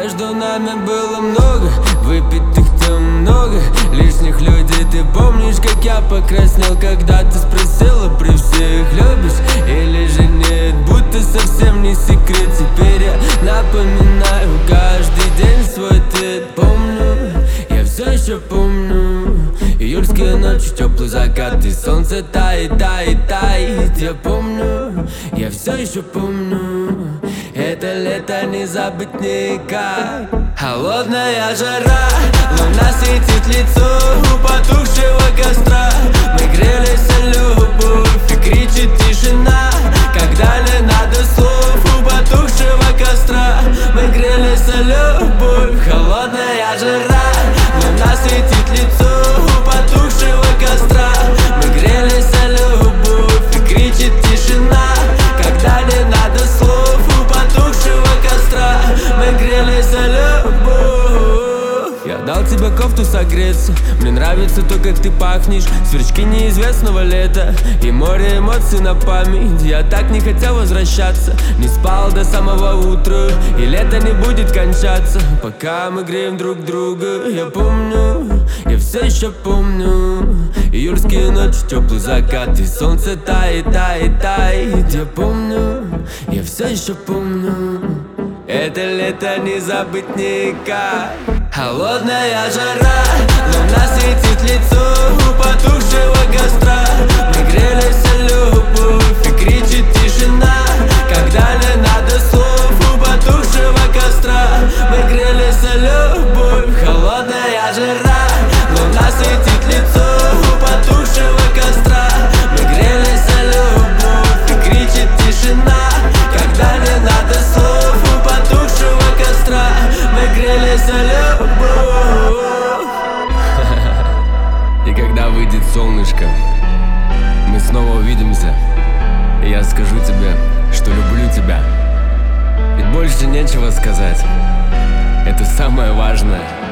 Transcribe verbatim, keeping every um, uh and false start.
Между нами было много выпитых тем, много лишних людей. Ты помнишь, как я покраснел, когда ты спросила при всех: любишь или же нет? Будто совсем не секрет. Теперь я напоминаю каждый день свой ответ. Помню, я все еще помню июльские ночи, теплый закат и солнце тает, тает, тает. Я помню, я все еще помню это лето не забыть никак. Холодная жара, луна светит лицо у потухшего костра. Мы грелись о любовь и кричит тишина, когда не надо слов у потухшего костра. Мы грелись о любовь. Холодная жара, луна светит лицо у потухшего костра. Мы грелись о любовь и кричит тишина, когда не надо слов у потухшего костра. Мы грелись о любовь. Я дал тебе кофту согреться, мне нравится то, как ты пахнешь. Сверчки неизвестного лета и море эмоций на память. Я так не хотел возвращаться, не спал до самого утра, и лето не будет кончаться, пока мы греем друг друга. Я помню, я все еще помню июльские ночи, теплый закат и солнце тает, тает, тает. Я помню, я все еще помню это лето не забыть никак. Холодная жара, луна светит лицо у потухшего костра. Мы грелись о любовь и кричит тишина, когда не надо слов у потухшего костра. Мы грелись о любовь. Холодная жара, луна светит лицо у потухшего костра. Мы грелись о любовь и кричит тишина, когда не надо слов у потухшего костра. Мы грелись о любовь. И когда выйдет солнышко, мы снова увидимся, и я скажу тебе, что люблю тебя. Ведь больше нечего сказать, это самое важное.